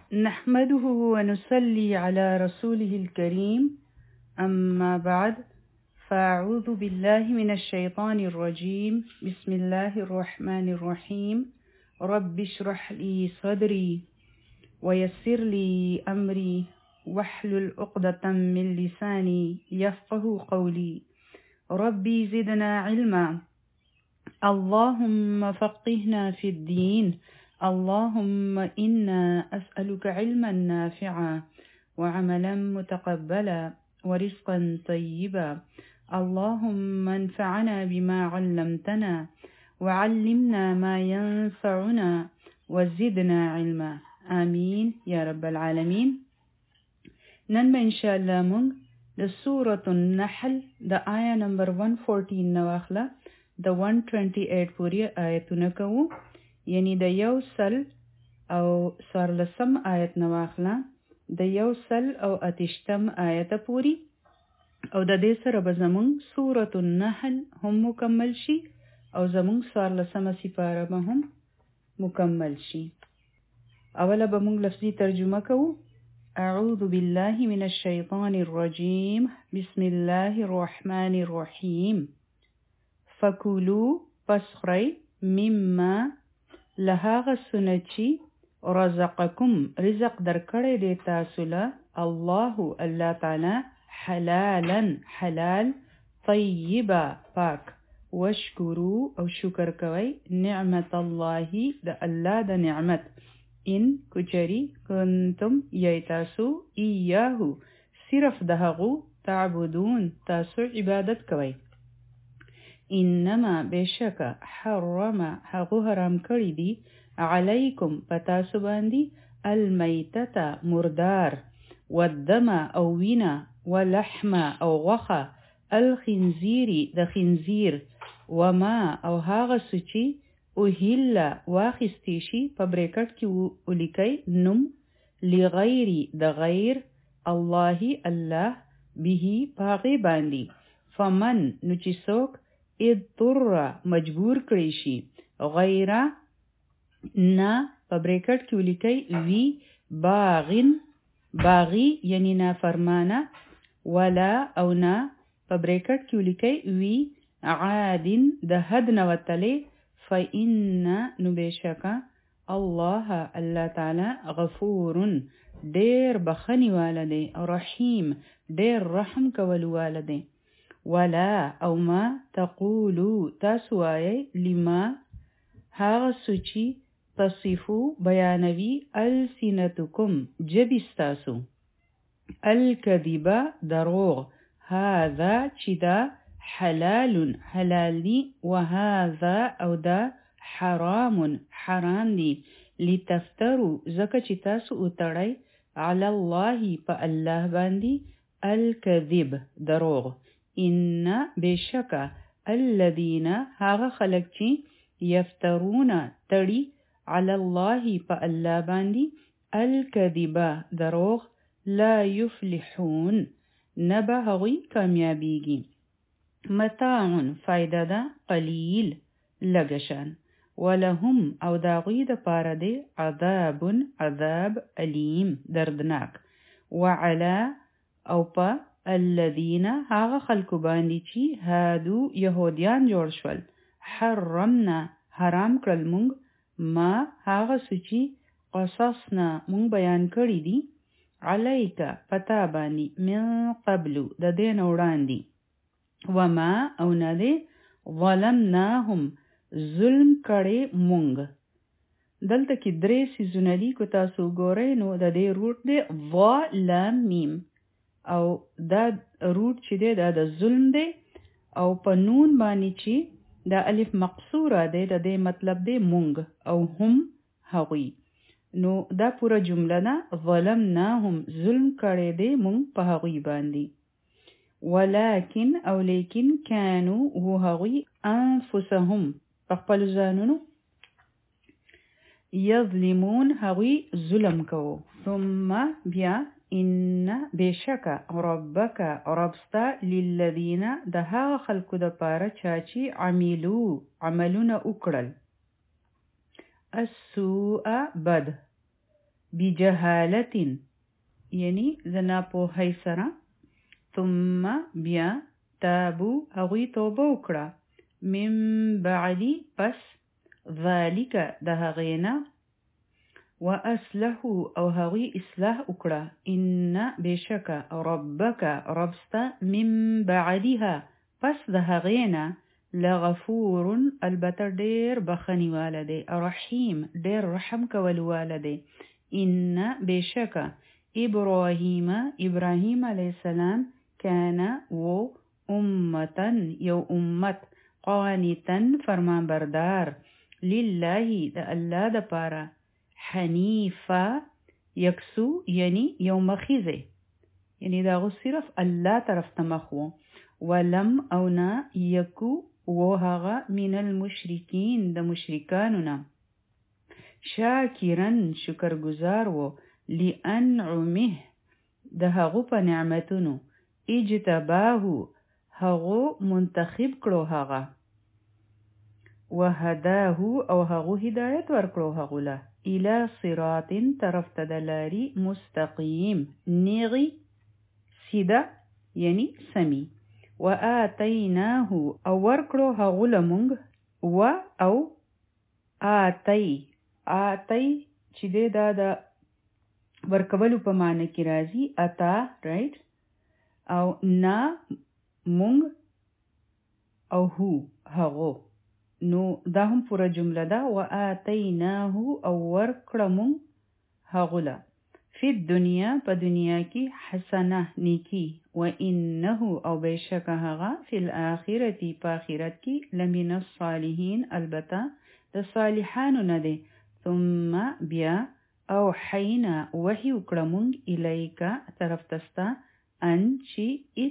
نحمده ونصلي على رسوله الكريم أما بعد فأعوذ بالله من الشيطان الرجيم بسم الله الرحمن الرحيم رب اشرح لي صدري ويسر لي أمري واحلل عقدة من لساني يفقه قولي ربي زدنا علما اللهم فقهنا في الدين اللهم إنا أسألك علما نافعا وعملا متقبلا ورزقا طيبا اللهم انفعنا بما علمتنا وعلمنا ما ينفعنا وزدنا علما آمين يا رب العالمين. نن به انشاءالله مونږ د سورة النحل د آیه نمبر 114 نواخله د 128 پوری آیتونه کوو، یعنی د 100 او 14 آیت نواخله د 100 او 28 آیت پوری، او د دې سره به زمونږ سورة النحل هم مکمل شي او زمونږ 14 سپاره به هم مکمل شي. اوله به مونږ لفظي ترجمه کوو. اعوذ بالله من الشیطان الرجیم بسم الله الرحمن الرحیم. فکلوا پس خورئ مما لهاغه سنچی رزقکم رزق درکړی دی تاسو له الله تعالی حلالا حلال طیبا پاک وشکرو او شکر کوي نعمت الله د الله د نعمت ان کچری کنتم یتاسو ایاهو صرف دهغو تعبدون تاسو عبادت کوي. انما بشک حرم هغو حرام کړی دی علیکم پتاسو باندې المیتة مردار والدم او وینا ولحم او غوخه الخنزیر د خنزیر وما او هاغه سچی اوهیل واخستی شي په بریکټ کې ولیکي نم لغیر د غیر الله به پاغي باندې فمن نو چې څوک اضطر مجبور کړی شي غیر نه په بریکټ کې ولیکي وی باغی یعنی نافرمانه ولا او نه په بریکټ کې ولیکي وی عادن د حد نه وتلی فإن نو بشکا الله تعالی غفور ډیر بخنی والده رحیم ډیر رحم کول والده. ولا او ما تقولو تاسو وایي لما هاغه سوچی تصفو بیانوي السنتکم جبستاسو الکذبا دروغ هذا چې دا حلال حلال دی وهذا او دا حرام حرام دی لتفترو زکه چې تاسو اتړی علی الله په الله باندې الکذب دروغ. ان بشکا الذین هاغه خلق چې یفترون تړي علی الله په الله باندې الکذب دروغ لا یفلحون نبه هغوی کامیابیږي. متاع فایده ده قلیل لګشان ولهم او داغوی د پاره دی عذاب علیم دردناک. وعلا او په الذین هاغه خلکو باندې چې هادو یهودیان جوړ شول حرمنا حرام کړل مونږ ما هاغه سچی قصصنا مونږ بیان کړی دي علیک پتا باندې من قبلو د دین وړاندې وما او نه دی ظلمناهم ظلم کړي مونږ. دلته کې درې سیزونه دي کو تاسو ګورئ نو د دې روټ دی ظالمیم او دا روټ چې دی دا د ظلم دی او په نون باندې چې دا الف مقصوره دی د دې مطلب دی مونږ او هم هغوی. نو دا پورا جمله ده ظلمناهم ظلم کړی دی مونږ په هغوی باندې. ولکن او لیکن کانو هو هغوی انفسهم په خپل ځانونو یظلمون هغوی ظلم کوو. ثم بیا ان بشک ربک ربستا للذین د هغه خلکو د پاره چاچی عملو عملونه وکړل السوء بد بجهالة یعنی زنا پوهی سره ثم بیا تابو هغوی توبه وکړه من بعدی پس ذالک د هغینا وأصلحوا او هغوی اصلاح وکړه ان بشک ربک ربستا من بعدها پس د هغینا لغفور البته ډیر بخنیواله دی رحیم ډیر رحم کولواله دی ان بشک ابراهیم علیه السلام كان و امتن یو امت قانتن فرمانبردار لله د الله د پاره حنیفا یکسو یعنی یو مخیزه یعنی داغو صرف الله طرف تمخو ولم اونا یکو وهغه من المشرکین د مشرکانونا شاکرن شکرگزار و لأنعمه د هغو په نعمتونو اجتباهو هغو منتخب کړو هغه وهداهو او هغو هدایت ورکړو هغو له الى صراط طرف تدلاری مستقیم نیغی سیده یعنی سمی وآتیناه او ورکړو هغو لمونږ و او آتی چې دا د ورکولو په معنی کې راځي اتا رائټ او نا مونږ او هو هغو نو دا هم پورا جمله ده وآتیناه او ورکړه مونږ هغو له فی الدنیا په دنیا کې حسنه نیکی وانه او بشک هغه فی الاخرة په آخرت کې لمن الصالحین البته د صالحانو نه دی ثم بیا او حینا وحی وکړه مونږ الیکا طرف تستا ان چې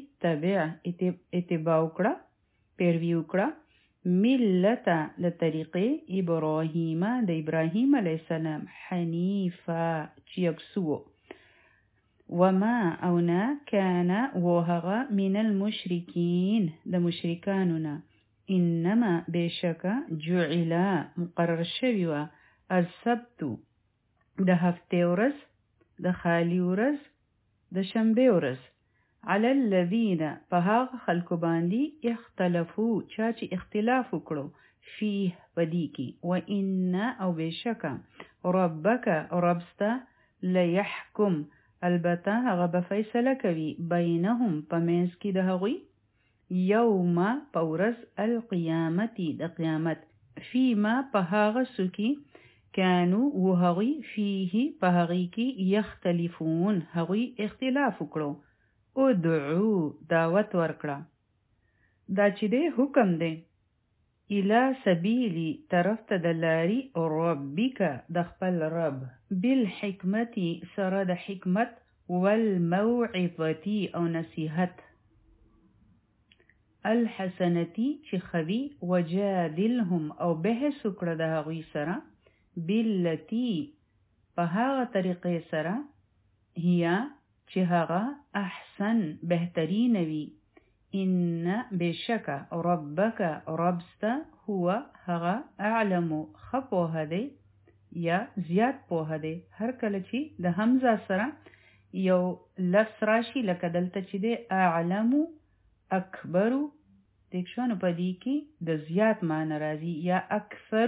اتباع وکړه پیروي وکړه ملته له طریقې ابراهیم د ابراهیم علیه السلام حنیفا چې یکسو وما اونا کان وهغه من المشرکین د مشرکانو نه انما بشک جعلا مقرر شوی و السبت د هفته ورځ د خالی ورځ د شنبه ورځ علی الذین په هغه خلکو باندې اختلافو چا چې اختلاف وکړو فيه پدې کې وان او بشک ربک ربستا لیحکم البته هغه به فیصله کوي بینهم په منځ کې د هغوی یوم په ورځ القیامت د قیامت فیما په هغه څه کې کانو وهغوی فيه په هغې کې یختلفون هغوی اختلاف وکړو ادعو دعوت ورکړه دا چې دی حکم دی الى سبیلی طرف ته د لاري ربک د خپل رب بالحکمت سره د حکمت والموعظة او نصیحت الحسنتی چې خوي وجادلهم او بحث وکړه د هغوی سره باللتی په هغه طریقې سره هي چې هغه احسن بهترین وي ان بشک ربک ربستا هو هغه اعلم خپوه دی یا زیات پوه دی هر کله چې د حمزه سره یو لفظ راشي لکه دلته چې دی اعلم اکبر دښمنو په دې کې د زیات معنی راځي یا اکثر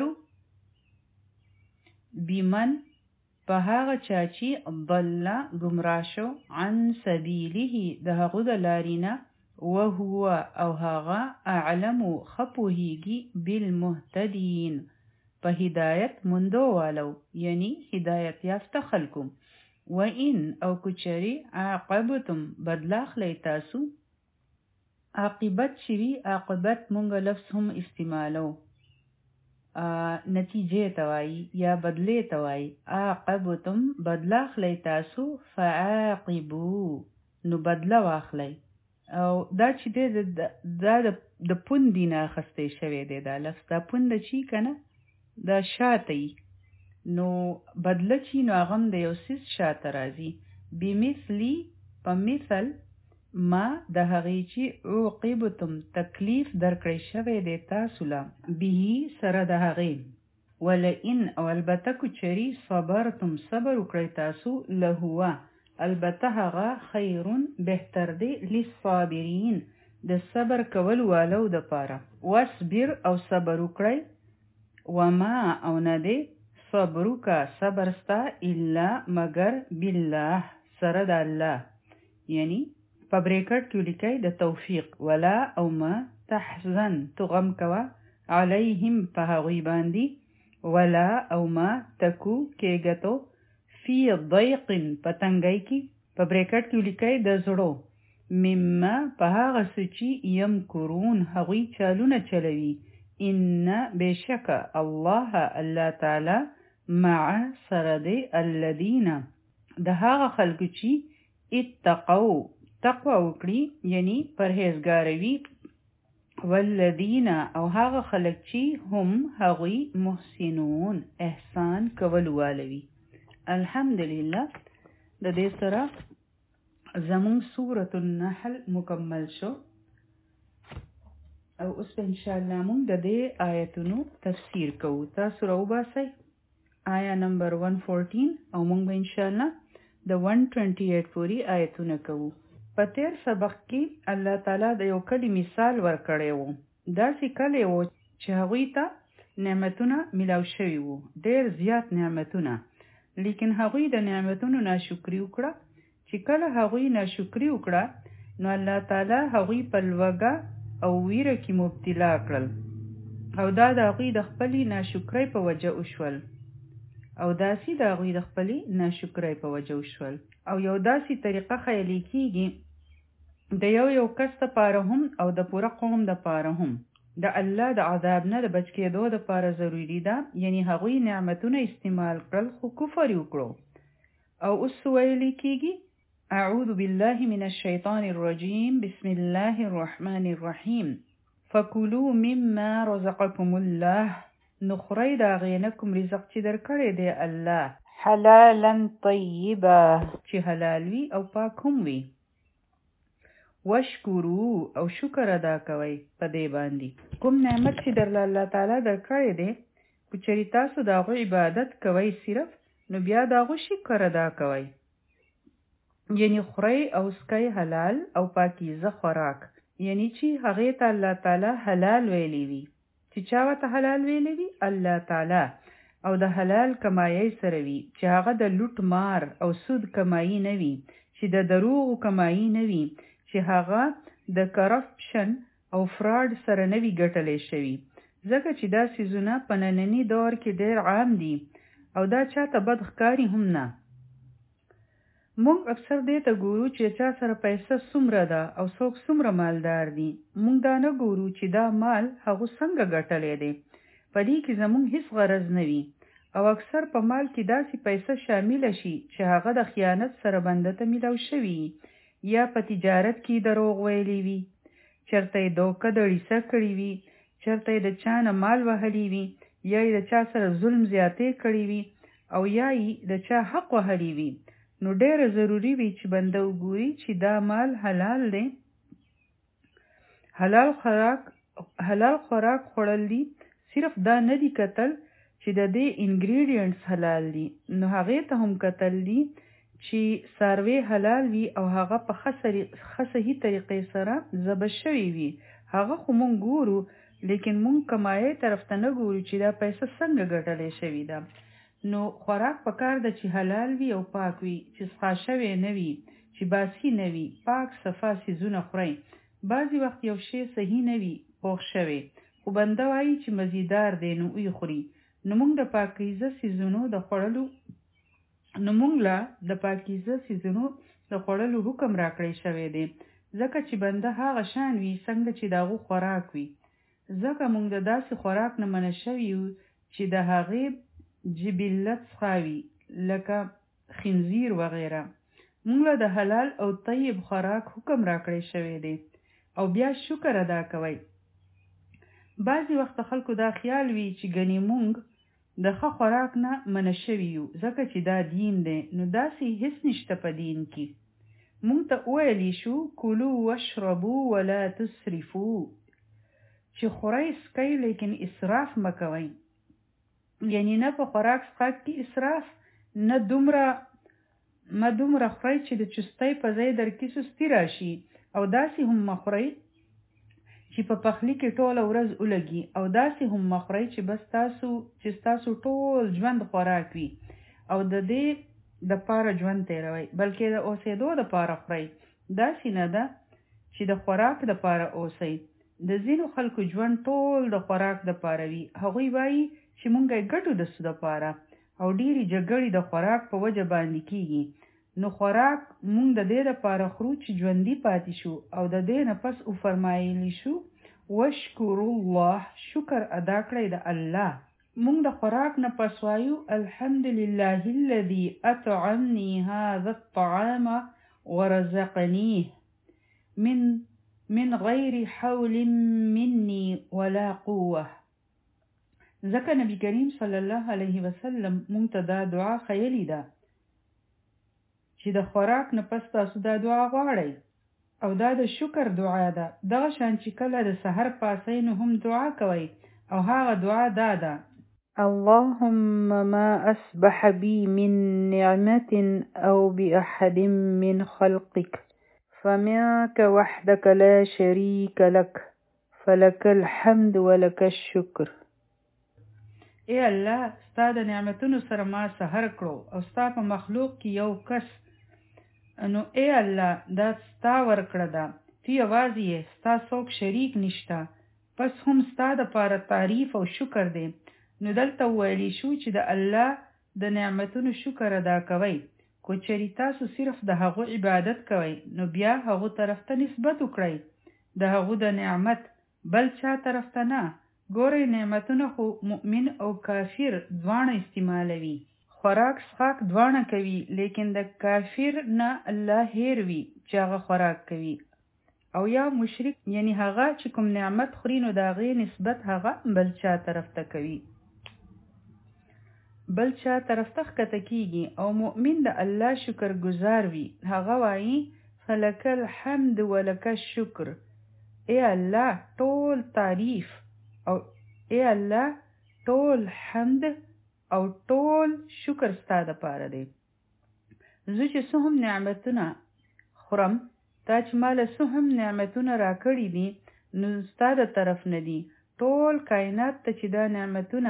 بمن په هغه چا چې ضل گمراه شو عن سبیله د هغو د لارینا وهو او هغه اعلم خپوهیږي بالمهتدین په هدایت مندو والو یعنی هدایت یافته خلکو وان او کچری عاقبتم بدلاخلی تاسو عاقبت شوی عاقبت مونږ لفظ هم استعمالو نتیجه توای یا بدلی توای عاقبتم بدلاخلی تاسو فعاقبو نو بدلا واخلی او دا چې دا د پوندې نه اخیستی شوی دی دا لفظ دا پونده چې کنه دا شاته نو بدله چې نو هغه هم د یو څیز شاته راځي بمثلی په مثل ما د هغې چې عوقبتم تکلیف درکړی شوی دی تاسو له به سره د هغې ولئن او البته کو چری صبرتم صبر وکړی تاسو لهوا البته هغه خیرون بهتر دی للصابرین د صبر کول والو د پاره واصبر او صبر وکړی وما او نه دی صبرک صبرستا الا مگر بالله سره د الله یعنی په بریکټ کې لیکي د توفیق ولا او ما تحزن تو غم کوا علیهم په هغوی باندې ولا او ما تکو کېږتو فی ضیق پتنګی کی په بریکټ کې لیکي د زړو مما په هغه څه چې یمکرون هغوی چالونه چلوي ان بشک الله تعالی مع سره دی الذین د هغه خلکو چې اتقوا تقوا وکړي یعنی پرهیزګاروي والذین او هغه خلک چې هم هغوی محسنون احسان کول والوي الحمدلله د دې سره زمون سورة النحل مکمل شو او اوس ان شاء الله مونږ د دې آیتونو تفسیر کوو تاسو راوباسئ آیا نمبر 114 او مونږ ان شاء الله د 128 پوری آیتونه کوو په تیر سبق کې الله تعالی د یو کلی مثال ورکړی وو داسې کلی وو چې هغوی ته نعمتونه ملاو شوي وو ډېر زیات نعمتونه لیکن هغوی د نعمتونو ناشکري وکړه چې کله هغوی ناشکري وکړه نو الله تعالی هغوی په لوږه او ویره کې مبتلا کړل او دا د هغوی د خپلې ناشکرۍ په وجه وشول او داسې د هغوی د خپلې ناشکرۍ په وجه وشول او یو داسې طریقه خیالي کیږي د یو کس دپاره هم او د پوره قوم دپاره هم د الله د عذاب نه د بچ کېدو دپاره ضروري ده یعنی هغوی نعمتونه استعمال کړل خو کفر وکړو او اوس ویلی کیږي اعوذ بالله من الشیطان الرجیم بسم الله الرحمن الرحیم فکلوا مما رزقکم الله نخری دا غینکم رزق چې درکړی دی الله حلالا طیبا چې حلال وي او پاک هم وي وشکرو او شکر ادا کوئ په دې باندې کوم نعمت چې درله الله تعالی درکړی دی که چېرې تاسو د هغو عبادت کوئ صرف نو بیا د هغو شکر ادا کوئ یعنی خورئ او څکئ حلال او پاکیزه خوراک یعنی چې هغې ته الله تعالی حلال ویلی وي چې چا ورته حلال ویلی وي الله تعالی او د حلال کمایۍ سره وي چې هغه د لوټ مار او سود کمایي نه وي چې د دروغو کمایي نه وي چې هغه د کرپشن او فراډ سره نه وي ګټلی شوي ځکه چې دا څیزونه په ننني دور کې ډېر عام دي او دا چاته بد ښکاري هم نه موږ اکثر دې ته ګورو چې چا سره پیسه څومره ده او څوک څومره مالدار دي موږ دا نه ګورو چې دا مال هغو څنګه ګټلی دی په دې کې زموږ هیڅ غرض نه وي او اکثر په مال کې داسې پیسه شامله شي چې هغه د خیانت سره بنده ته میلاو شوي یا په تجارت کې دروغ ویلی وي چېرته یې دوکه دړیسه کړي وي چېرته یې د چا نه مال وهلی وي یا یې د چا سره ظلم زیاتې کړي وي او یا یې د چا حق وهلی وي نو ډېره ضروري وي چې بنده وګوري چې دا مال حلال دی حلال خوراک خوړل دي صرف دا نه دي کتل چې د دې انګریډینټس حلال دي نو هغې ته هم کتل دي چې څاروی حلال وي او هغه په ښه صحیح طریقې سره ذبح شوي وي هغه خو مونږ ګورو لیکن مونږ کمایۍ طرف ته نه ګورو چې دا پیسه څنګه ګټلی شوي ده نو خوراک پکار ده چې حلال وي او پاک وي چې څښا شوی نه وي چې باسی نه وي پاک صفا څیزونه خورئ بعضې وخت یو شی صحیح نه وي پوخ شوی خو بنده وایي چې مزیدار دی نو ویې خوري نو موږ د پاکیزه څیزونو د خوړلو حکم راکړی شوی دی ځکه چې بنده هغه شان وي څنګه چې د هغو خوراک وي ځکه موږ د داسې خوراک نه منع شوي یو چې د هغې جبلت څخه وي لکه خنزیر وغیره موږ له د حلال او طیب خوراک حکم راکړی شوی دی او بیا شکر ادا کوئ بعضې وخت خلکو دا خیال وي چې ګنې موږ د ښه خوراک نه منع شوي یو ځکه چې دا دین دی نو داسې هیڅ نشته په دین کې موږ ته وویلی شو کلو واشربو ولا تسرفو چې خورئ څکئ لیکن اسراف مه کوئ یعنی نه په خوراک څښاک کې اسراف، نه دومره خورئ چې د چستۍ په ځای در کې سستي راشي، او داسې هم مخورئ چې په پخلي کې ټوله ورځ ولګي، او داسې هم مخورئ چې ستاسو ټول ژوند خوراک وي او د دې د پاره ژوند تیروي، بلکې د اوسېدو د پاره خورئ. داسې نه ده چې د خوراک د پاره اوسئ. د ځینو خلکو ژوند ټول د خوراک د پاره وي. هغوی وایي چې مونږ یې ګټو د څه د پاره، او ډېرې جګړې د خوراک په وجه باندې کیږي. نو خوراک مونږ د دې لپاره خورو چې ژوندي پاتې شو، او د دې نه پس وفرمایلی شو وشکر الله، شکر ادا کړئ د الله. مونږ د خوراک نه پس وایو الحمدلله الذي اطعمني هذا الطعام ورزقنيه من غیر حول مني ولا قوه. ځکه نبی کریم صلی الله علیه وسلم مونږ ته دا دعا خیلی ده چې د خوراک نه پس تاسو دا دعا غواړئ، او دا د شکر دعا ده. دغه شان چې کله د سحر پاسئ نو هم دعا کوئ، او هغه دعا دا ده: اللهم ما أصبح بي من نعمة أو بأحد من خلقك فمنك وحدك لا شريك لك فلك الحمد ولك الشكر. اے الله، ستا د نعمتونو سره ما سحر کړو، او ستا په مخلوق کې یو کس، نو اے الله دا ستا ورکړه ده، تی یوازې یې، ستا څوک شریک نشته، پس هم ستا د پاره تعریف او شکر دی. نو دلته ویلی شو چې د الله د نعمتونو شکر ادا کوئ. کو چېرې تاسو صرف د هغو عبادت کوئ، نو بیا هغو طرف ته نسبت وکړئ، د هغو د نعمت، بل چا طرف ته نه. ګورئ نعمتونه خو مؤمن او کافر دواړه استعمالوي، خوراک څښاک دواړه کوي، لیکن د کافر نه الله هیر وي چې هغه خوراک کوي، او یا مشرک یعنی هغه چې کوم نعمت خوري نو د هغې نسبت هغه بل چا طرف ته کوي، بل چا طرف ته ښکته کیږي. او مؤمن د الله شکر گزار وي، هغه وایي فلک الحمد ولک الشکر. ای الله ټول تعریف، او ای الله ټول حمد او ټول شکر ستا د پاره دی. زه چې څه هم نعمتونه خورم، تا چې ماله څه هم نعمتونه راکړي دي نو ستا د طرف نه دي. ټول کائنات ته چې دا نعمتونه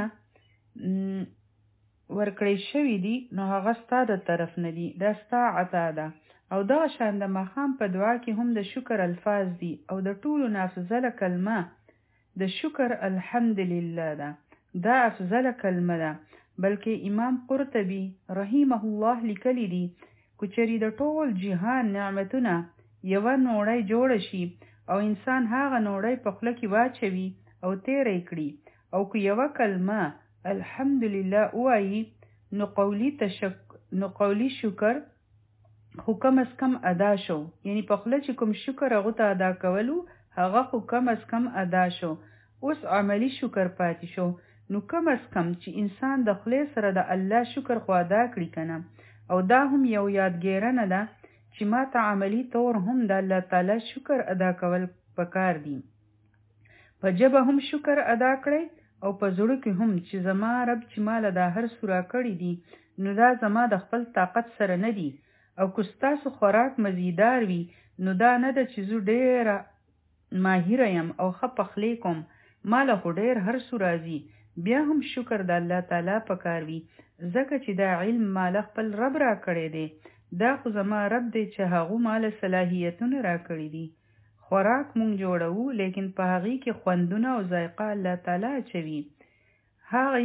ورکړی شوي دي نو هغه ستا د طرف نه دي، دا ستا عطا ده. او دغه شان د ماښام په دعا کې هم د شکر الفاظ دي، او د ټولو نه افضله کلمه د شکر الحمدلله ده. دا افضله کلمه ده. بلکې امام قرطبي رحمه الله لیکلی دي که چېرې د ټول جهان نعمتونه یوه نوړی جوړه شي، او انسان هغه نوړی په خوله کې واچوي او تیری کړي، او که یوه کلمه الحمدلله ووایي، نو قولی شکر خو کم از کم ادا شو. یعنی په خوله چې کوم شکر هغه ته ادا کولو هغه خو کم از کم ادا شو. اوس عملی شکر پاتې شو. نو کم از کم چې انسان د خولې سره د الله شکر خو ادا کړي کنه. او دا هم یو یادګیرنه ده چې ما ته عملی طور هم د الله تعالی شکر ادا کول پکار دي. په ژبه هم شکر ادا کړئ، او په زړه کې هم چې زما رب چې ماله دا هر څه راکړي دي نو دا زما د خپل طاقت سره نه دي. او که ستاسو خوراک مزیدار وي نو دا نه ده چې زه ډېره ماهره یم او ښه پخلی کوم، ماله خو ډېر هر څه راځي، بیا هم شکر د الله تعالی پکار وي، ځکه چې دا علم ماله خپل رب راکړی دی. دا خو زما رب دی چې هغو ماله صلاحیتونه راکړي دي. خوراک مونږ جوړوو، لیکن په هغې کې خوندونه او ذایقه الله تعالی اچوي. هغه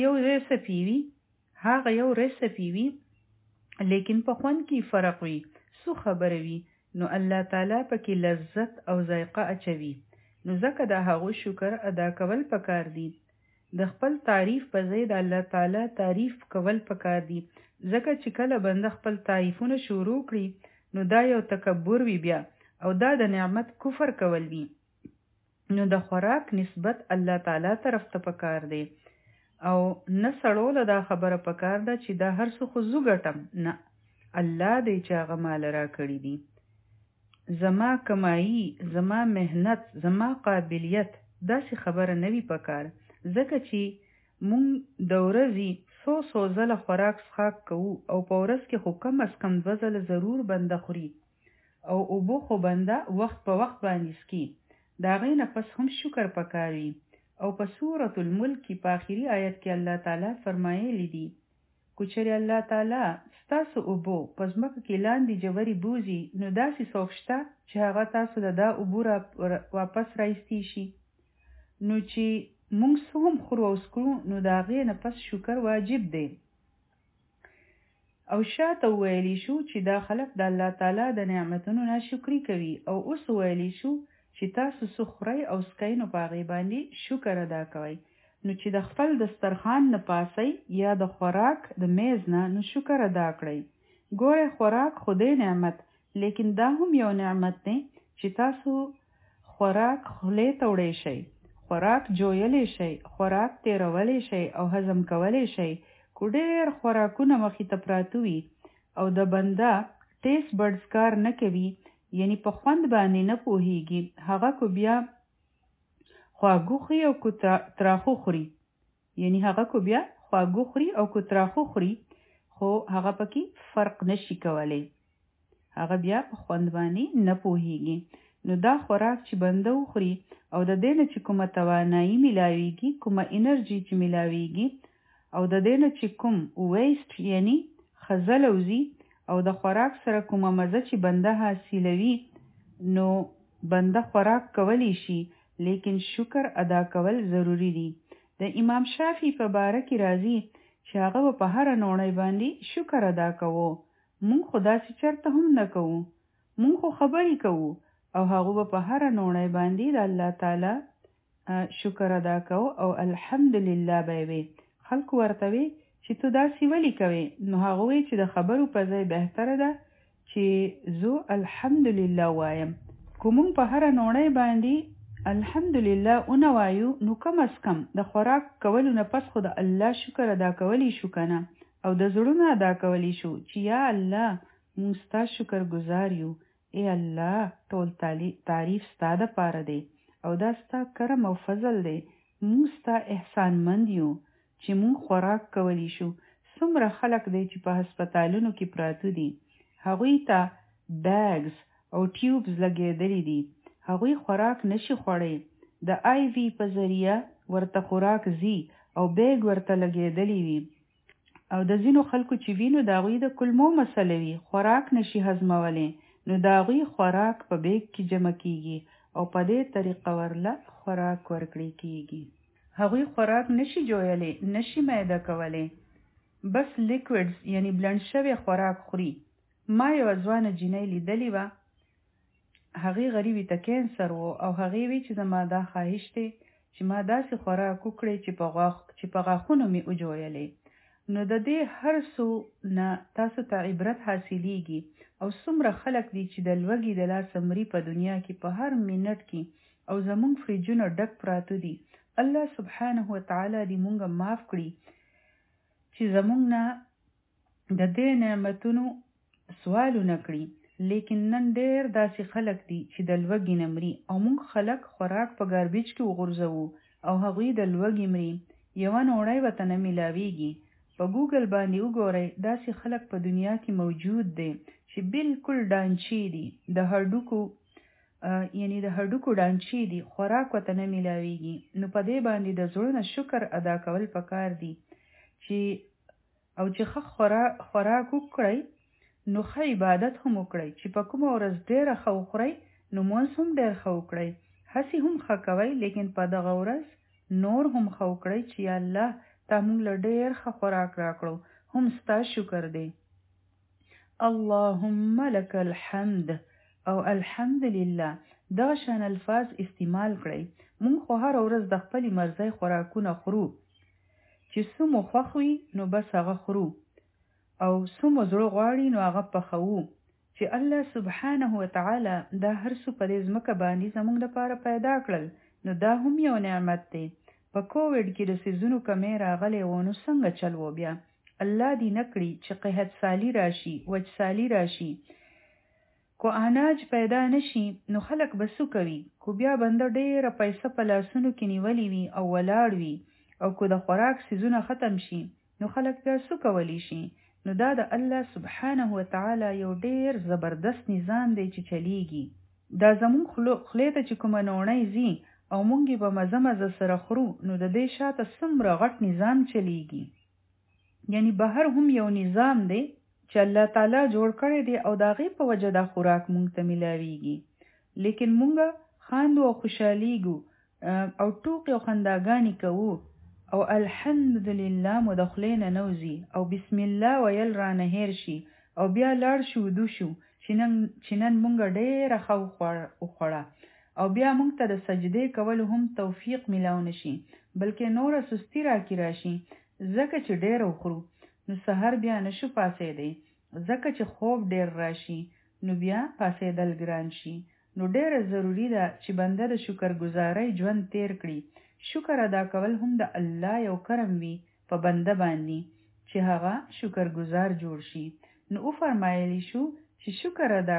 یو ریسپي وي لیکن په خوند کې فرق وي، څو خبره وي، نو الله تعالی پکې لذت او ذایقه اچوي. نو ځکه د هغو شکر ادا کول پکار دي. د خپل تعریف په ځای د الله تعالی تعریف کول پکار دي، ځکه چې کله بنده خپل تعریفونه شروع کړي نو دا یو تکبر وي بیا، او دا د نعمت کفر کول وي. نو د خوراک نسبت الله تعالی طرف ته پکار دی، او نه سړوله دا خبره پکار ده چې دا هر څه خو زه ګټم، نه، الله دی چې هغه مال راکړي دي. زما کمایي، زما مهنت، زما قابلیت، داسې خبره نه وي پکار، ځکه چې مونږ د ورځې څو ځله خوراک څښاک کوو او په ورځ کې خو کم از کم 2 ځله ضرور بنده خوري او اوبه خو بنده وخت په وخت باندې څکي د هغې نه پس هم شکر پکار وي او په سورة الملک کې په آخري آیت کې الله تعالی فرمایلی دي که چېرې الله تعالی ستاسو اوبه په ځمکه کې لاندې ژورې بوځي نو داسې څوک شته چې هغه تاسو د دا اوبه واپس رایستی شي نو چې مونږ څه هم خورو او څکو نو د هغې نه پس شکر واجب دی او شاته وویلی شو چې دا خلک د الله تعالی د نعمتونو ناشکري کوي او اوس وویلی شو چې تاسو څه خورئ او څکئ نو په هغې باندې شکر ادا کوئ نو چې د خپل دسترخوان نه پاسئ یا د خوراک د میز نه نو شکر ادا کړئ ګوره خوراک خدای نعمت لیکن دا هم یو نعمت دی چې تاسو خوراک خولې ته وړی شئ خوراک جویلی شئ خوراک تیرولی شئ او هضم کولی شئ کو ډېر خوراکونه مخې ته پراته وي او د بنده ټیسټ بډز کار نه کوي یعنی په خوند باندې نه پوهیږي هغه کو بیا خواږه خوري او کو تراخو خوري یعنی هغه کو بیا خواږه خوري او کو تراخو خوري خو هغه پکې فرق نشي کولی هغه بیا په خوند باندې نه پوهیږي نو دا خوراک چې بنده وخوري او د دې نه چې کومه توانایي میلاویږي کومه انرژي چې میلاویږي او د دې نه چې کوم ویسټ یعنی خزل وزي او د خوراک سره کومه مزه چې بنده حاصلوي نو بنده خوراک کولی شي لیکن شکر ادا کول ضروری دي د امام شافعي په باره کې راځي چې هغه په هر نوړی باندې شکر ادا کوو مونږ خو داسې چرته هم نه کوو مونږ خو خبرې کوو او هغه په هر نوړی باندې د الله تعالی شکر ادا کوو او الحمدلله به وي خلکو ورته وي چې تو داسې ولې کوې نو هغه وایي چې د خبرو په ځای بهتره ده چې زه الحمدلله وایم که مونږ په هر نوړی باندې الحمدلله اونه وایو نو کم از کم د خوراک کولو نه پس خو د الله شکر ادا کولی شو کنه او د زړونو ادا کولی شو چې یا الله مونږ ستا شکر گزار یو ای الله ټول تعریف ستا دپاره دی او دا ستا کرم او فضل دی مونږ ستا احسان مند یو چې مونږ خوراک کولی شو څومره خلک دی چې په هسپتالونو کې پراته دي هغوی ته بیګز او ټیوبز لګېدلی دي هغوی خوراک نشي خوړی د آی وی په ذریعه ورته خوراک ځي او بیګ ورته لګېدلی وي او د ځینو خلکو چې وینو د هغوی د کلمو مسله وي خوراک نشي هضمولی نو د هغوی خوراک په بیګ کې جمع کیږي او په دې طریقه ورله خوراک ورکړی کیږي هغوی خوراک نشي جویلی نشي معده کولی بس لیکویډز یعنی بلند شوی خوراک خوري ما یو ځوانه جینۍ لیدلې وه هغې غریبې ته کینسر و او هغې وی چې زما دا خواهش دی چې ما داسې خوراک وکړی چې په غاښونو مې وجویلی نو د دې هر څو نه تاسو ته عبرت حاصلیږي او څومره خلک دي چې د لوږې د لاسه مري په دنیا کې په هر منټ کې او زمونږ فریجونه ډک پراته دي الله سبحانه وتعالی دې مونږ معاف کړي چې زمونږ نه د دې نعمتونو سوالونه کړي لیکن نن ډېر داسې خلک دي چې د لوږې نه مري او مونږ خلک خوراک په ګاربیج کې وغورځوو او هغوی د لوږې مري یوه نوړی ورته نه میلاویږي په ګوګل باندې وګورئ داسې خلک په دنیا کې موجود دی چې بالکل ډانچې دي د هډوکو ډانچې دي خوراک ورته نه میلاویږي نو په دې باندې د زړه شکر ادا کول پکار دي چې ښه خوراک وکړئ نو ښه عبادت هم وکړئ چې په کومه ورځ ډېره ښه وخورئ نو مونځ هم ډېر ښه وکړئ هسې هم ښه کوئ لیکن په دغه ورځ نور هم ښه وکړئ چې یا الله تا مونږ له ډېر ښه خوراک راکړو هم ستا شکر دی اللهم لك الحمد او الحمدلله دغه شان الفاظ استعمال کړئ مونږ خو هره ورځ د خپلې مرضۍ خوراکونه خورو چې څه مو خوښ وي نو بس هغه خورو او څه مو زړه غواړي نو هغه پخوو چې الله سبحانه وتعالی دا هر څه په دې ځمکه باندې زموږ لپاره پیدا کړل نو دا هم یو نعمت دی په کووډ کې د څیزونو کمی راغلی و نو څنګه چل و بیا الله دې نه کړي چې قحط سالي راشي وچسالي راشي کو اناج پیدا نشي نو خلک به څه کوي کو بیا بنده ډېره پیسه په لاسونو کې نیولې وي او ولاړ وي او که د خوراک سیزونه ختم شي نو خلک بیا څه کولی شي؟ نو دا د الله سبحانه وتعالی یو ډیر زبردست نظام دی چې چلیږي. دا زمون خولې ته چې کومه نوڼۍ ځي او مونږ یې په مزه مزه سره خورو نو د دې شاته څومره غټ نظام چلیږي. یعنی بهر هم یو نظام دی چې الله تعالی جوړ کړی دی او د هغې په وجه دا خوراک مونږ ته میلاویږي. لیکن مونږ خاندو او خوشحالیږو او ټوکې او خنداګانې کوو او الحمدلله مو د خولې نه نوځي او بسم الله ویل رانه هیر شي او بیا لاړ شو ودو شو چې نن مونږ ډېره ښه وخوړه او بیا مونږ ته د سجدې کولو هم توفیق میلاو نشي بلکې نوره سستی راکې راشي ځکه چې ډېر وخورو نو سحر بیا نشو پاسېدی ځکه چې خوب ډېر راشي نو بیا پاسېدل ګران شي. نو ډېره ضروري ده چې بنده د شکرګزارۍ ژوند تیر کړي. شکر ادا کول هم د الله یو کرم وي په بنده باندې چې هغه شکرګزار جوړ شي. نو وفرمایلی شو چې شکر ادا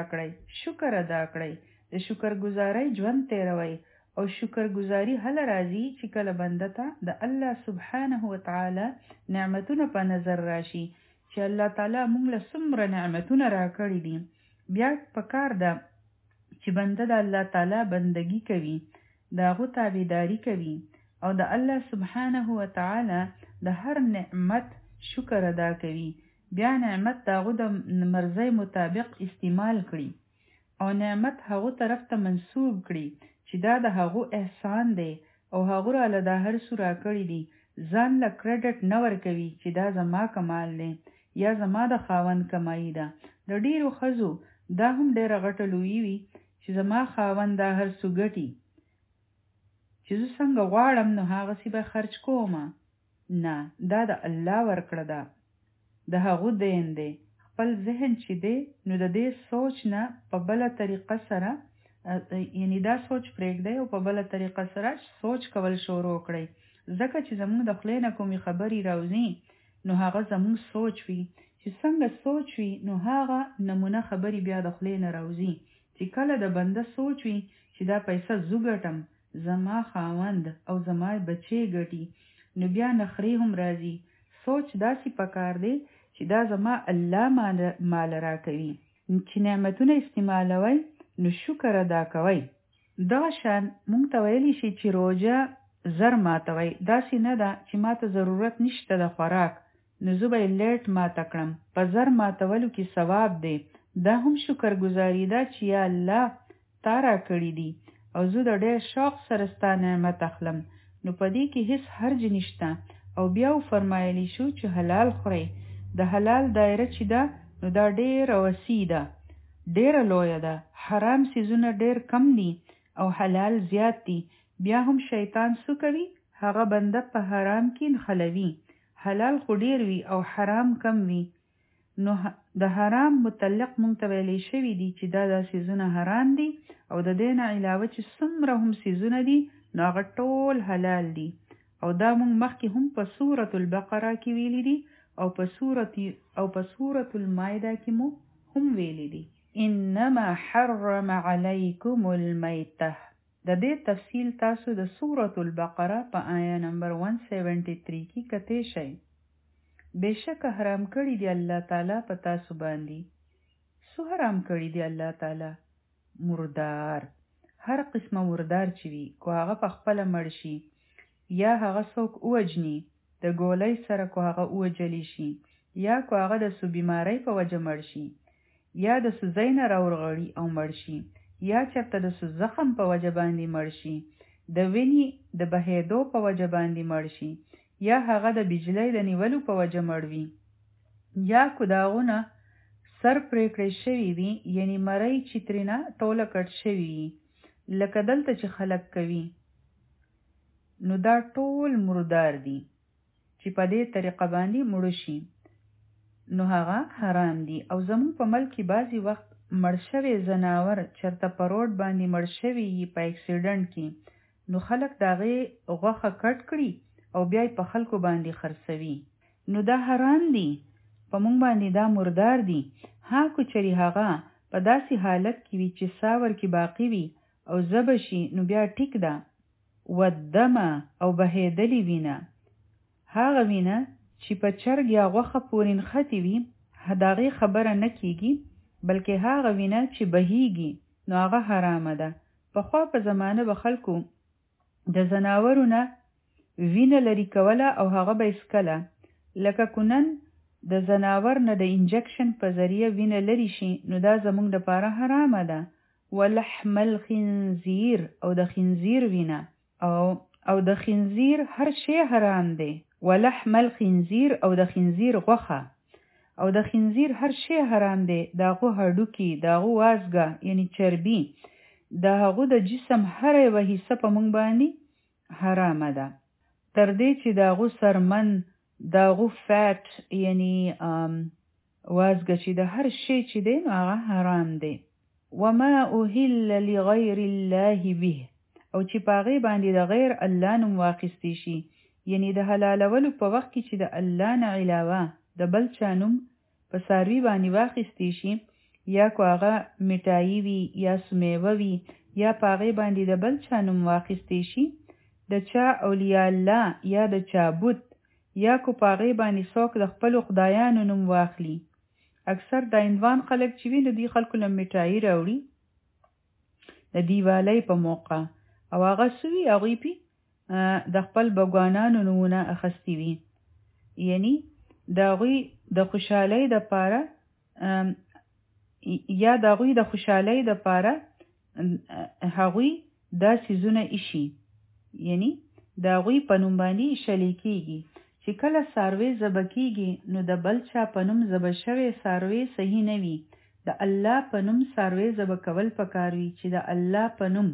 کړئ د شکرګزارۍ ژوند تیروئ او شکرګزاري هله راځي چې کله بنده ته د الله سبحانه وتعالی نعمتونه په نظر راشي چې الله تعالی موږ له څومره نعمتونه راکړي دي. بیا پکار ده چې بنده د الله تعالی بندگی کوي د هغه تابعداري کوي او د الله سبحانه وتعالی د هر نعمت شکر ادا کوي. بیا نعمت د هغه د مرضی مطابق استعمال کړي او نعمت هغه طرف ته منسوب کړي چې دا د هغه احسان دی او هغه را له دا هر څه راکړي دي. ځان له کریډټ نه ورکوي چې دا زما کمال دی یا زما د خاوند کمایي ده. د ډیرو ښځو دا هم ډیره غټه لویي وي چې زما خاوند دا هر څه ګټي چې زه څنګه غواړم نو هغسې به خرج کومه. نه، دا د الله ورکړه ده، د هغه دین دی. خپل ذهن چې دی نو د دې سوچ نه په بله طریقه سره یعنی دا سوچ پرېږدئ او په بله طریقه سره سوچ کول شروع کړئ ځکه چې زموږ د خولې نه کومې خبرې راوځي نو هغه زموږ سوچ وي چې څنګه سوچ وي نو هغه نمونه خبرې بیا د خولې نه راوځي. چې کله د بنده سوچ وي چې دا پیسه زه ګټم زما خاوند او زما بچی ګټي نو بیا نخرې هم راځي. سوچ داسې پکار دی چې دا زما الله مال راکوي. چې نعمتونه استعمالوي نو شکر ادا کوي. دغه شان مونږ ته ویلی شي چې روژه زر ماتوي. داسې نه ده چې ماته ضرورت نشته د خوراک نو زه به یې لیټ ماته کړم. په زر ماتولو کې ثواب دی. دا هم شکر گزاري ده چې یا الله تا را کړي دي او زه د ډېر شوق سره ستا نعمت اخلم. نو په دې کې هیڅ حرج نشته. او بیا فرمایلی شو چې حلال خورئ. د حلال دایره چې ده نو دا ډېره وسیع ده، ډېره لویه ده. حرام څیزونه ډېر کم دي او حلال زیات دي. بیا هم شیطان څه کوي؟ هغه بنده په حرام کې نښلوي. حلال خو ډېر وي او حرام کم وي. نو د حرام متعلق مونږ ته ویلی شوي دي چې دا څیزونه حرام دي او د دې نه علاوه چې څومره هم څیزونه دي نو هغه ټول حلال دي. او دا مونږ مخکې هم په سورة البقره کې ویلي دي او په سورة المائده کې مو هم ویلي دي. انما حرم علیکم المیته. د دې تفصیل تاسو د سورة البقره په آیه نمبر 173 کې کتی شئ. بېشک حرام کړي دی الله تعالی په تاسو باندې. څه حرام کړي دی الله تعالی؟ مردار، هر قسمه مردار چې وي، کو هغه په خپله مړ شي یا هغه څوک ووجني د ګولۍ سره، کو هغه ووجلی شي یا کو هغه د څه بیمارۍ په وجه مړ شي یا د څه ځای نه راورغړي او مړ شي یا چېرته د څه زخم په وجه باندې مړ شي، د وینې د بهېدو په وجه باندې مړ شي یا هغه د بجلی د نیولو په وجه مړ وي یا کو د هغونه سر پرې کړی شوي وي یعنی مرۍ چې ترېنه ټوله کټ شوي وي لکه دلته چې خلک کوي. نو دا ټول مردار دي چې په دې طریقه باندې مړه شي نو هغه حرام دي. او زموږ په ملک کې بعضې وخت مړ شوی ځناور چېرته په روډ باندې مړ شوي یي په اکسیډنټ کې نو خلک د هغې غوښه کټ کړي او بیا یې په خلکو باندې خرڅوي. نو دا حرام دي، په موږ باندې دا مردار دي. ها که چېرې هغه په داسې حالت کې وي چې ساه ورکې باقي وي او ذبح شي نو بیا ټیک ده. والدمه او بهېدلې وینه هغه وینه چې په چرګ یا غوښه پورې نښتې وي د هغې خبره نه کیږي بلکې هغه وینه چې بهیږي نو هغه حرامه ده. پخوا په زمانه به خلکو د ځناورو نه وینه لرې کوله او هغه به یې څکله. لکه کنن د ځناور نه د انجکشن په ذریعه وینه لرې شي نو دا زموږ دپاره حرامه ده. ولحم الخنزیر او د خنزیر وینه او د خنزیر هر شی حرام دی. ولحم الخنزیر او د خنزیر غوښه او د خنزیر هر شی حرام دی. د هغو هډوکي، د هغو وازګه یعنی چربي، د هغو د جسم هره یوه حصه په موږ باندې حرامه ده. تر دې چې د هغو سرمن، د هغو فیټ یعنی وازګه چې د هر شی چې دی نو هغه حرام دی. وما اهل لغیر الله به او چې په هغې باندې د غیر الله نوم واخیستی شي یعنی د حلالولو په وخت کې چې د الله نه علاوه د بل چا نوم په څاروي باندې واخیستی شي یا کو هغه مټایي وي یا سمیوه وي یا په هغې باندې د بل چا نوم واخیستی شي د چا اولیاء الله یا د چا بت یا کو په هغې باندې څوک د خپلو خدایانو نوم واخلي. اکثر د هندوان خلک چې وي نو دوی خلکو له مټایي راوړي د دیوالۍ په موقع او هغه څه وي هغوی پې د خپل بګوانانو نومونه اخیستي وي یعنی د هغوی د خوشحالۍ دپاره یا د هغوی د خوشحالۍ دپاره هغوی دا څیزونه ایښي یعنی د هغوی په نوم باندې ایښلی کېږي. چې کله څاروی ذبح کېږي نو د بل چا په نوم ذبح شوی څاروی صحیح نه وي. د الله په نوم څاروی ذبح کول پکار وي چې د الله په نوم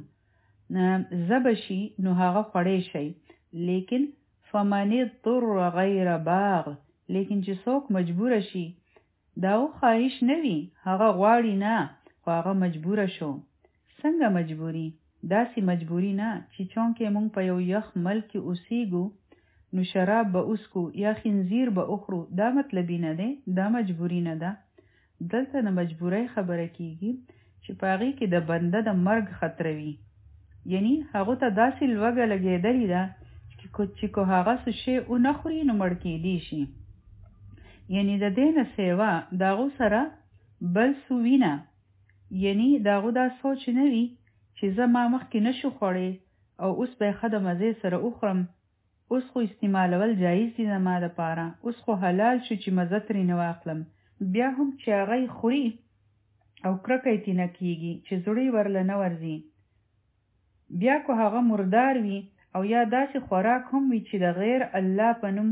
ذبح شي نو هغه خوړی شي. لیکن فمن اضطر غیر باغ لیکن چې څوک مجبوره شي دا او خواهش نه وي هغه غواړي نه خو هغه مجبوره شو. څنګه مجبوري؟ داسې مجبوري نه چې چونکې موږ په یو یخ ملک کې اوسیږو نو شراب به اوسکو یا خنزیر به اخرو دا مطلبی نه دی، دا مجبوری نه ده. دلته د مجبورۍ خبره کیږي چې په هغې کې د بنده د مرګ خطر وي یعنی هغو ته داسې لوږه لګېدلې ده چې که هغه څه شی ونه خوري نو مړ کېدی شي. یعنی د دې نه سیوا د هغو سره بل څه وینه یعنی د هغو دا سوچ نه وي چې زه ما مخکې نشو خوړی او اوس به یې ښه د مزې سره وخورم، اوس خو استعمالول جایز دي زما دپاره، اوس خو حلال شو چې مزه ترې نه واخلم. بیا هم چې هغه یې خوري او کرکه یې ترېنه کېږي چې زړه یې ورله نه ورځي. بیا که هغه مردار وي او یا داسې خوراک هم وي چې د غیر الله په نوم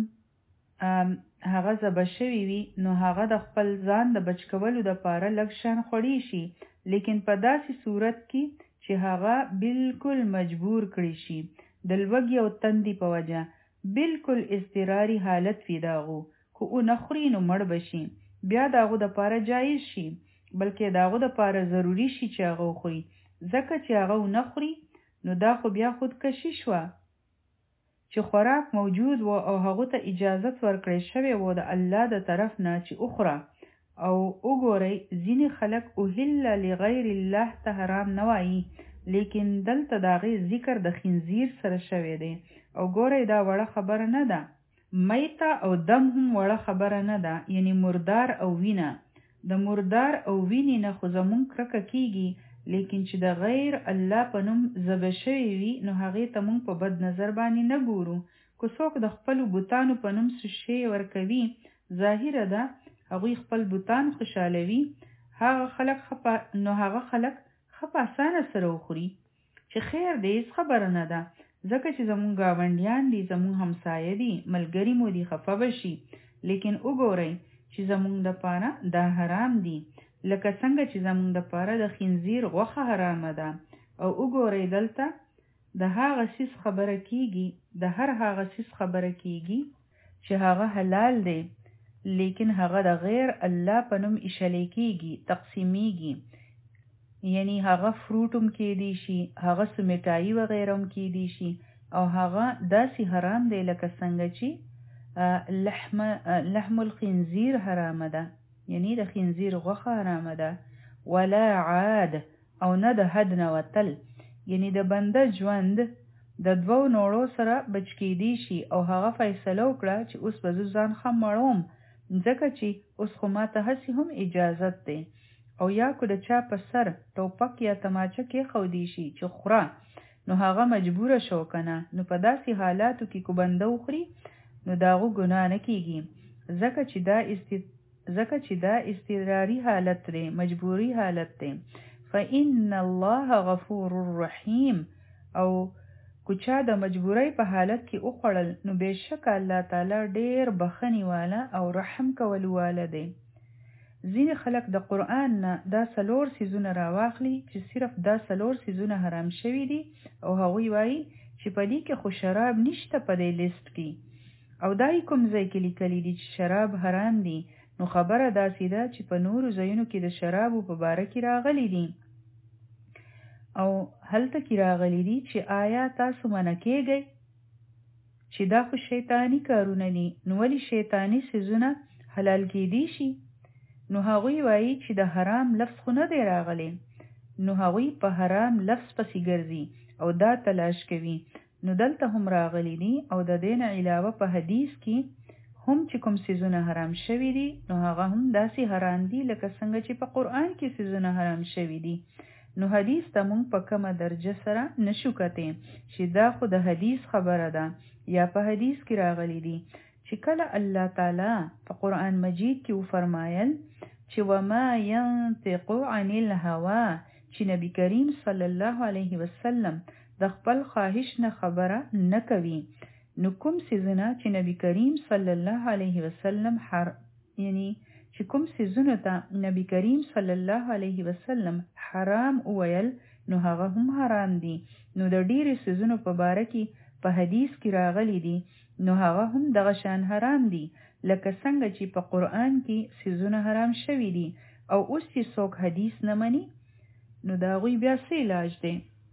هغه ذبح شوي وي نو هغه د خپل ځان د بچ کولو دپاره لږ شان خوړی شي لیکن په داسې صورت کې چې هغه بالکل مجبور کړی شي د لوږې او تندې په وجه بالکل اضطراري حالت وي د هغو که ونه خوري نو مړ به شي بیا د هغو دپاره جایز شي بلکې د هغو دپاره ضروري شي چې هغه وخوري ځکه چې هغه ونه خوري نو دا خو بیا خودکشي شوه چې خوراک موجود و او هغو ته اجازت ورکړی شوی و د الله د طرف نه چې اخوره. او وګورئ ځینې خلک اهل لغیر الله ته حرام نه وایي لیکن دلته د هغې ذکر د خنزیر سره شوی دی او ګورئ دا وړه خبره نه ده. میته او دم هم وړه خبره نه ده یعنی مردار او وینه. د مردار او وینې نه خو زمونږ کرکه کیږي لیکن چې د غیر الله په نوم ذبح شوی وي نو هغې ته مونږ په بد نظر باندې نه ګورو. که څوک د خپلو بوتانو په نوم څه شی ورکوي ظاهره ده هغوی خپل بوتان خوشحالوي نو هغه خلک ښه په اسانه سره وخوري چې خیر دی هېڅ خبره نه ده ځکه چې زمونږ ګاونډیان دي زمونږ همسایه دي ملګري مو دي خفه به شي لیکن وګورئ چې زمونږ دپاره دا حرام دي لکه څنګه چې زمونږ دپاره د خنزیر غوښه حرامه ده. او وګورئ دلته د هغه څیز خبره کیږي د هر هغه څیز خبره کیږي چې هغه حلال دی لیکن هغه د غیر الله په نوم ایښلی کیږي تقسیمیږي یعنی هغه فروټ هم کیدی شي هغه څه مټایي وغیره هم کیدی شي او هغه داسې حرام دی لکه څنګه چې لحم الخنزیر حرامه ده یعنی د خنزیر غوښه حرامه ده. ولا عاد او نه د حد نه وتل یعنی د بنده ژوند د 2 نوړو سره بچ کېدی شي او هغه فیصله وکړه چې اوس به زه ځان ښه مړوم ځکه چې اوس خو ماته هسې هم اجازت دی او یا کو د چا په سر ټوپک یا تماچه کېښودی شي چې خوره نو هغه مجبوره شو کنه نو په داسې حالاتو کې کو بنده وخوري نو د هغو ګناه نه کېږي ځکه چې دا اضطراري حالت دی مجبوري حالت دی فإن الله غفور رحیم او کو چا د مجبورۍ په حالت کې وخوړل نو بېشک الله تعالی ډېر بخښنې والا او رحم کولو والا دی ځینې خلک د قرآن نه دا 4 څیزونه راواخلي چې صرف دا 4 څیزونه حرام شوي دي او هغوی وایي چې په دې کې خو شراب نشته په دې لیست کې او دای کوم ځای کې لیکلي دي چې شراب حرام دي نو خبره داسې ده چې په نورو ځایونو کې د شرابو په باره کې راغلي دي او هلته کې راغلي دي چې آیا تاسو منع کېږئ چې دا خو شیطانی کارونه دي نو ولې شیطانی څیزونه حلال کېدی شي نو هغوی وایي چې د حرام لفظ خو نه دی راغلی نو هغوی په حرام لفظ پسې ګرځي او دا تلاش کوي نو دلته هم راغلی دي او د دې نه علاوه په حدیث کې هم چې کوم څیزونه حرام شوي دي نو هغه هم داسې حرام دي لکه څنګه چې په قرآن کې څیزونه حرام شوي دي نو حدیث ته مونږ په کومه درجه سره نشو کتې چې دا خو د حدیث خبره ده یا په حدیث کې راغلی دي چې کله الله تعالی په قرآن مجید کې وفرمایل چې وما ينطق عن الهوى چې نبی کریم صلی الله علیه وسلم د خپل خواهش نه خبره نه کوي نو کوم څیزونه چې نبی کریم صلی الله علیه وسلم یعنی چې کوم څیزونه ته نبی کریم صلی الله علیه وسلم حرام وویل نو هغه هم حرام دي نو د ډیرو څیزونو په باره کې په حدیث کې راغلي دي نو هغه هم دغه شان حرام دي لکه څنګه چې په قرآن کې څیزونه حرام شوي دي او اوس چې څوک حدیث نه مني نو د هغوی بیا څه علاج دی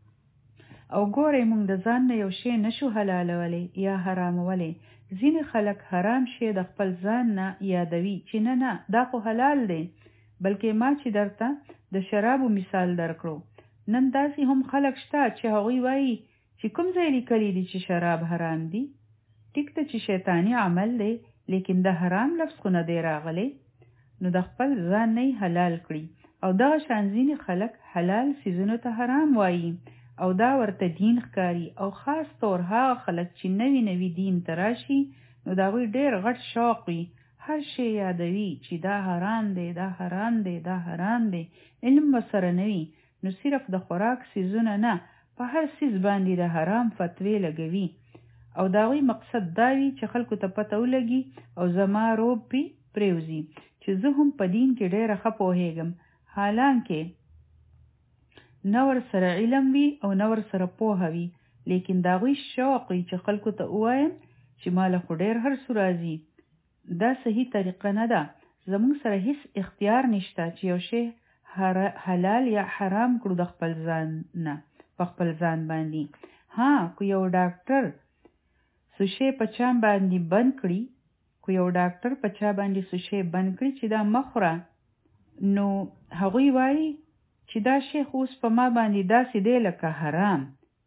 او ګورئ موږ د ځان نه یو شی نشو حلالولی یا حرامولی ځینې خلک حرام شی د خپل ځان نه یادوي چې نه دا خو حلال دی بلکې ما چې درته د شرابو مثال درکړو نن داسې هم خلک شته چې هغوی وایي چې کوم ځای لیکلی دي چې شراب حرام دي ټیک ته چې شیطانی عمل دی لیکن د حرام لفظ خو نه دی راغلی نو د خپل ځان نه حلال کړي او دغه شان ځینې خلک حلال څیزونو ته حرام وایي او دا ورته دین ښکاري او خاص طور هغه خلک چې نوي دین ته راشي نو د هغوی ډېر غټ شوق وي هر شی یادوي چې دا حرام دی دا حرام دی دا حرام دی علم ورسره نه وي نو صرف د خوراک څیزونه نه په هر څیز باندې د حرام فتوی لګوي او د هغوی مقصد دا وي چې خلکو ته پته ولګي او زما روب پې پرېوځي چې زه هم په دین کې ډېره ښه پوهېږم حالانکه نه ورسره علم وي او نه ورسره پوهه وي لیکن د هغوی شوق وي چې خلکو ته ووایم چې ما له خو ډېر هر څه راځي دا صحیح طریقه نه ده زموږ سره هیڅ اختیار نشته چې یو شی حلال یا حرام کړو د خپل ځان نه په خپل ځان باندې ها کو یو ډاکټر سوشي په چا باندې بند کړي کو یو ډاکټر په چا باندې سوشي بند کړي چې دا مخوره نو هغوی وایي چې دا شی اوس په ما باندې داسې دی لکه حرام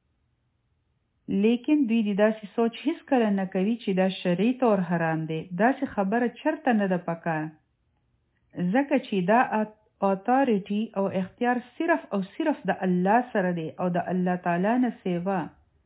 لیکن دوی داسې سوچ هیڅ کله نه کوي چې دا شرعي طور حرام دی داسې خبره چرته نه ده پکار ځکه چې دا اتارټي او اختیار صرف او صرف د الله سره دی او د الله تعالی نه سیوا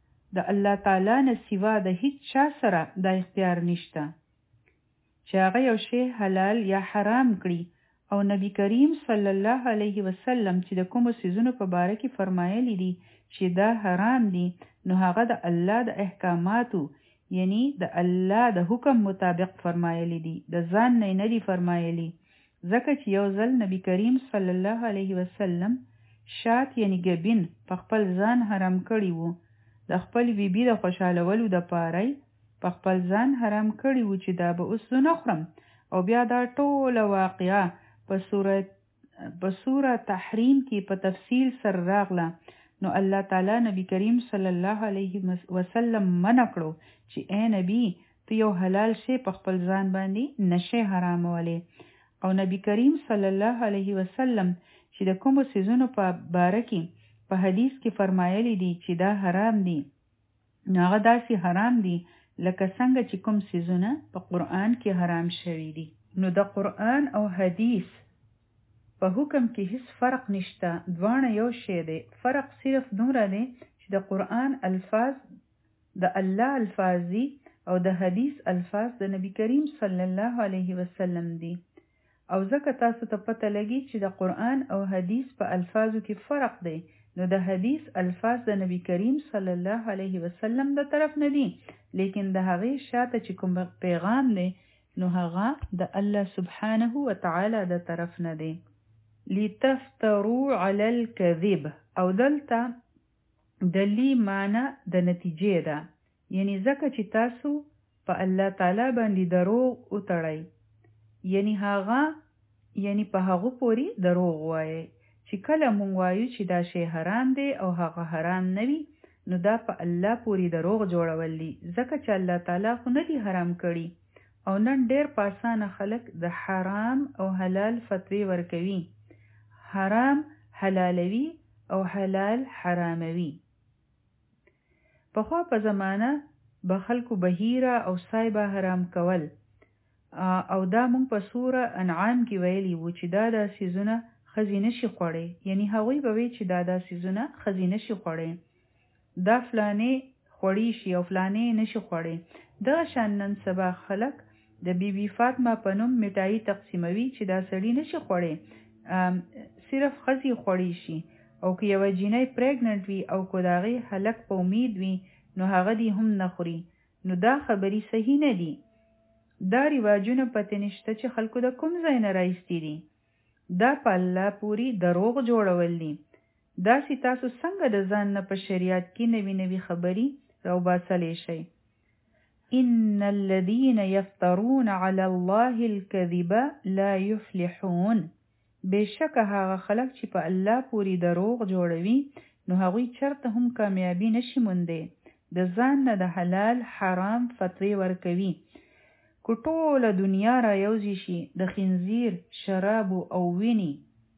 د هیڅ چا سره دا اختیار نشته چې هغه یو شی حلال یا حرام کړي او نبی کریم صلی الله علیه وسلم چې د کومو څیزونو په باره کې فرمایلی دي چې دا حرام دي نو هغه د الله د احکاماتو یعنی د الله د حکم مطابق فرمایلی دي د ځان نه دي فرمایلی ځکه چې یو ځل نبی کریم صلی الله علیه وسلم شات یعنی ګبین په خپل ځان حرام کړی وو د خپل بیبي د خوشحالولو د پاره په خپل ځان حرام کړی وو چې دا به اوس نه خورم او بیا دا ټوله واقعه په سوره تحریم کې په تفصیل سره راغله نو الله تعالی نبی کریم صلی الله علیه وسلم منع کړو چې اے نبی ته یو حلال شی په خپل ځان باندې نشي حرامولی او نبی کریم صلی الله علیه وسلم چې د کومو څیزونو په باره کې په حدیث کې فرمایلی دي چې دا حرام دي نو هغه داسې حرام دي لکه څنګه چې کوم څیزونه په قرآن کې حرام شوي دي. نو د قرآن او حدیث په حکم کې هیڅ فرق نشته، دواړه یو شی دی. فرق صرف دومره دی چې د قرآن الفاظ د الله الفاظ دي او د حدیث الفاظ د نبی کریم صلی الله علیه وسلم دي. او ځکه تاسو ته پته لګي چې د قرآن او حدیث په الفاظو کې فرق دی، نو د حدیث الفاظ د نبی کریم صلی الله علیه وسلم د طرف نه دي، لیکن د هغې شاته چې کوم پیغام دی نو هغه د الله سبحانه وتعالی د طرف نه دی. لتفتروا علی الکذب، او دلته د لی معنی د نتیجې ده، یعنی ځکه چې تاسو په الله تعالی باندې دروغ وتړئ، یعنی په هغه پورې دروغ وایي چې کله مونږ وایو چې دا شی حرام دی او هغه حرام نه وي، نو دا په الله پورې دروغ جوړول دي، ځکه چې الله تعالی خو نه دي حرام کړي. او نن ډېر په اسانه خلک د حرام او حلال فتوی ورکوي، حرام حلالوي او حلال حراموي. پخوا په زمانه به خلکو بهیره او سایبه حرام کول، او دا مونږ په سوره انعام کې ویلي وو چې دا څیزونه ښځې نشي خوړی، یعنی هغوی به وی چې دا څیزونه ښځې نشي خوړی، دا فلانې خوړی شي او فلانې نشي خوړی. دغه شان نن سبا خلک د بیبي فاطمه په نوم میټایي تقسیموي چې دا سړی نشي خوړی، صرف ښځې خوړی شي. او که یوه جینۍ پریګننټ وي او که د هغې هلک په امید وي نو هغه دې هم نه خوري. نو دا خبرې صحیح نه دي. دا رواجونه پته نشته چې خلکو د کوم ځای نه رایستی دي. دا په الله پورې دروغ جوړول دي. داسې تاسو څنګه د ځان نه په شریعت کې نوي نوي خبرې راوباسلی شئ؟ ان الذين يفترون على الله الكذب لا يفلحون. بشکه هغه خلک چې په الله پورې دروغ جوړوي نو هغوی چرته هم کامیابی نشي موندی. د ځان نه د حلال حرام فتوی ورکوي. که ټوله دنیا را یوځي شي د خنزیر شرابو او وینې،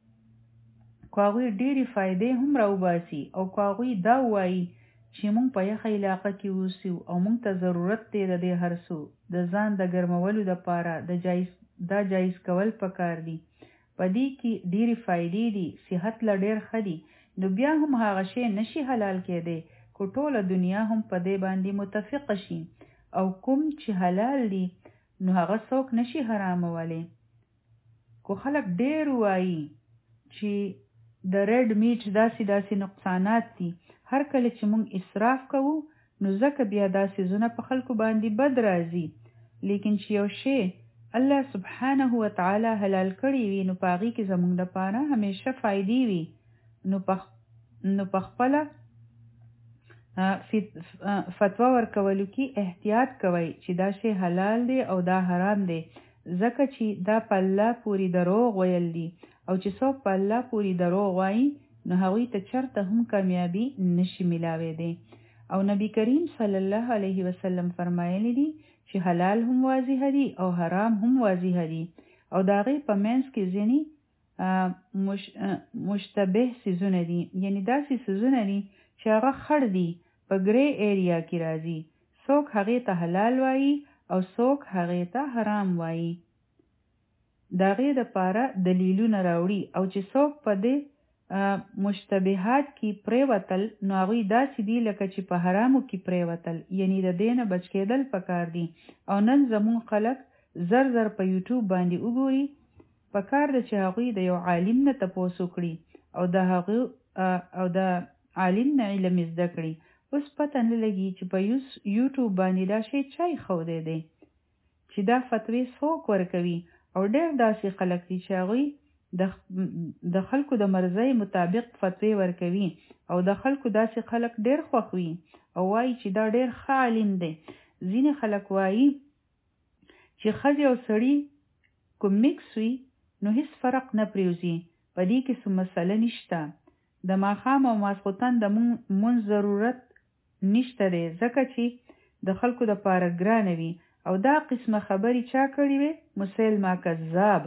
که هغوی ډېرې فایدې هم راوباسي، او که هغوی دا وایي چې مونږ په یخه علاقه کې اوسو او مونږ ته ضرورت دی د دې هر څه د ځان د ګرمولو دپاره دا جایز کول پکار دي، په دې کې ډېرې فایدې دي، صحت له ډېر ښه دي، نو بیا هم هغه شی نشي حلال کېدی که ټوله دنیا هم په دې باندې متفقه شي. او کوم چې حلال دي نو هغه څوک نشي حرامولی. که خلک ډېر وایي چې د ریډ میټ داسې نقصانات دي، هر کله چې موږ اسراف کوو نو ځکه بیا دا څیزونه په خلکو باندې بد راځي. لیکن چې یو شی الله سبحانه وتعالی حلال کړی وي نو په هغې کې زموږ دپاره همیشه فایدې وي. نو په خپله فتوا ورکولو کې احتیاط کوئ چې دا شی حلال دی او دا حرام دی، ځکه چې دا په الله پورې دروغ ویل دي، او چې څوک په الله پورې دروغ وایي نو هغوی ته چرته هم کامیابی نشي میلاویدی. او نبی کریم صلی الله علیه وسلم فرمایلی دي چې حلال هم واضح دي او حرام هم واضح دي، او د هغې په منځ کې ځینې مشتبه څیزونه دي، یعنی داسې څیزونه دي چې هغه خړ دي، په ګری ایریا کې راځي، څوک هغې ته حلال وایي او څوک هغې ته حرام وایي. د هغې دپاره دلیلونه راوړي، او چې څوک په دې مشتبهات کې پریوتل نو هغوی داسې دي لکه چې په حرامو کې پریوتل، یعنی د دې نه بچ کېدل پکار دي. او نن زموږ خلک زر په یوټیوب باندې وګوري، پکار ده چې هغوی د یو عالم نه تپوس وکړي او د عالم نه علم زده کړي. اوس پته نه لګي چې په یوټیوب باندې دا شی چا ایښودی دی چې دا فتوی څوک ورکوي. او ډېر داسې خلک دي چې هغوی د خلکو د مرضۍ مطابق فتوی ورکوي، او د خلکو داسې خلک ډېر خوښوي او وایي چې دا ډېر ښه عالم دی. ځینې خلک وایي چې ښځې او سړي که میکس وي نو هیڅ فرق نه پرېوځي، په دې کې څه مسله نشته. د ماښام او ماسخوتن د مونځ ضرورت نشته دی، ځکه چې د خلکو دپاره ګرانه وي. او دا قسمه خبرې چا کړي وي؟ مسیلمه کذاب.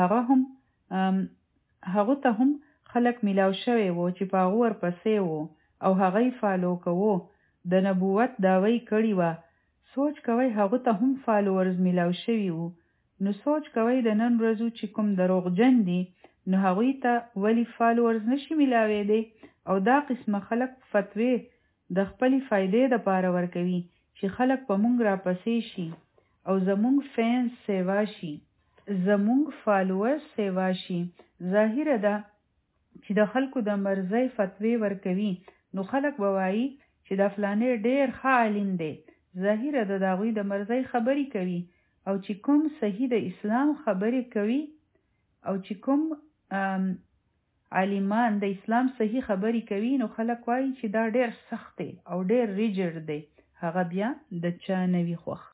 هغه ته هم خلک میلاو شوی وو چې په هغه ورپسې وو او هغه یې فالو کوو، د نبوت دعوی کړې وه. سوچ کوئ هغه ته هم فالوورز میلاو شوي وو. نو سوچ کوئ د نن ورځو چې کوم دروغجن دي نو هغوی ته ولې فالوورز نشي میلاوېدی؟ او دا قسمه خلک فتوی د خپلې فایدې دپاره ورکوي چې خلک په مونږ راپسې شي او زمونږ فینس سیوا شي، زمونږ فالوورز سیوا شي. ظاهره ده چې د خلکو د مرضۍ فتوی ورکوي نو خلک به وایي چې دا فلانې ډېر ښه عالم دی. ظاهره ده د هغوی د مرضۍ خبرې کوي او چې کوم صحیح د اسلام خبرې کوي او چې کوم عالمان د اسلام صحیح خبرې کوي نو خلک وایي چې دا ډېر سخت دی او ډېر ریجر دی. هغه بیا د چا نه وي خوښ.